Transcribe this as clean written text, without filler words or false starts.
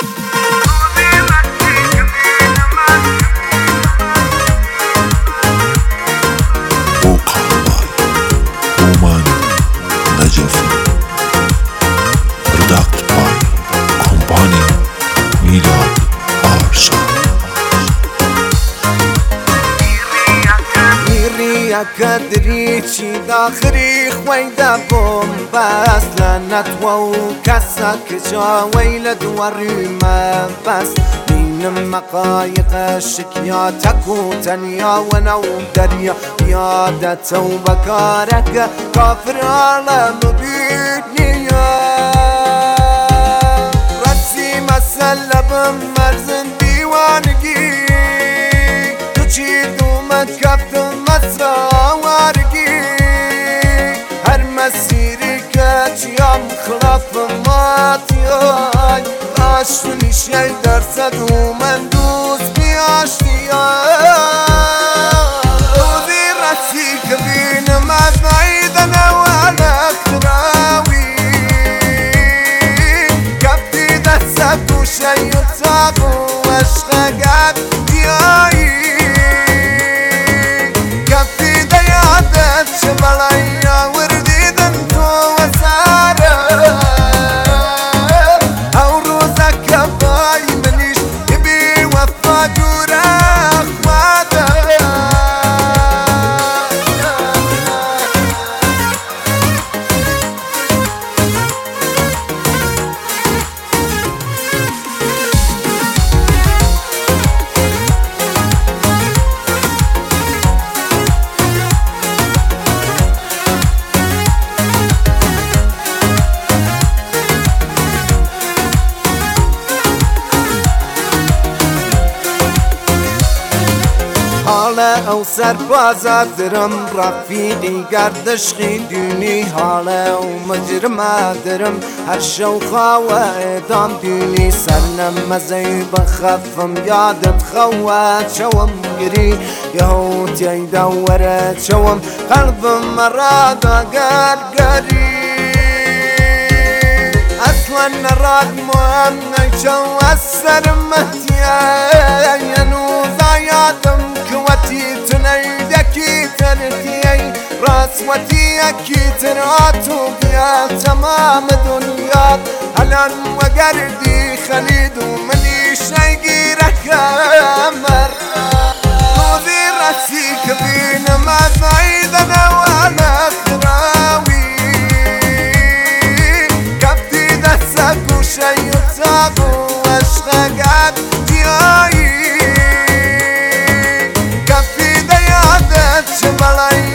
كدري شي داخري خويدا بوم بس لنتوو كسك جا ويلد وريما بس من مقايق الشكيا تكو تنيا ونو دريا يادة وبكارك كافر على مبينيا رسي مسلب مرزن ديوانجي تشيد ومكفت يام خلاف ماتياي عشوني شي درسد ومندوز بياشتياي وذي راسي كبين ما بعيد انا وانا اكتراوي كبتي دسك وشي يتساقو واشغاقات دياي كبتي ديادت شباليا وردي دنتو حالا او سربازا درم رفیقی گردش خیدونی حالا او مجرما درم هر شو خوا ادام دونی سرنم مزی بخفم یادت خوا شوم گری یهوت یدورت شوم قلبم مرادا گرگری اصلا نراد مهم نشو السرمتيا ينوضا يادم كوتي تنيدكي تركي راسوتي اكي تراتو بيا تمام دنيا هلان وقردي خليد ومني شي غيرك امر وذي راسي كبين ما بعيد انا وانا اخراوي كبتي دسك وشي يتساقو واشغاقات دياي كفي ديادت شمالي